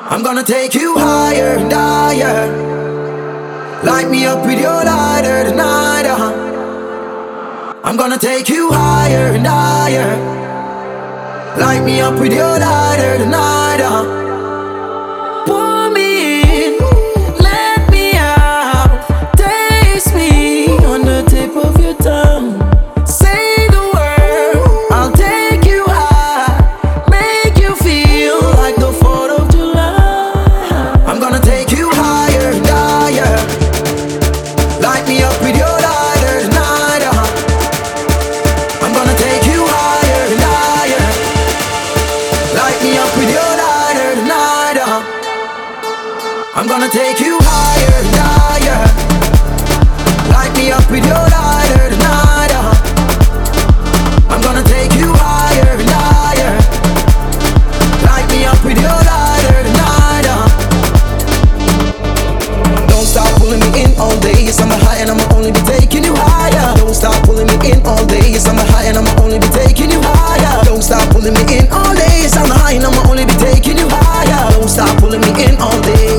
I'm gonna take you higher and higher. Light me up with your lighter tonight, I'm gonna take you higher and higher. Light me up with your lighter tonight, Pull me in, let me out. Taste me on the tip of your tongue. Say the word, I'll take you high. Make you feel like the 4th of July. I'm gonna take you higher and higher. Light me up with your lighter tonight, I'm gonna take you higher and higher. Light me up with your lighter tonight, I'm gonna take you higher and higher. Light me up with your lighter tonight, I'm gonna take you higher and higher. Light me up with your lighter tonight, Don't stop pulling me in all day. Yes, I'm a high and I'ma only be taking you higher. Don't stop pulling me in all day. Yes, I'm a high and I'ma only be taking you higher. Don't stop pulling me in all day. Yes, I'm a high and I'ma only be taking you higher. Don't stop pulling me in all day.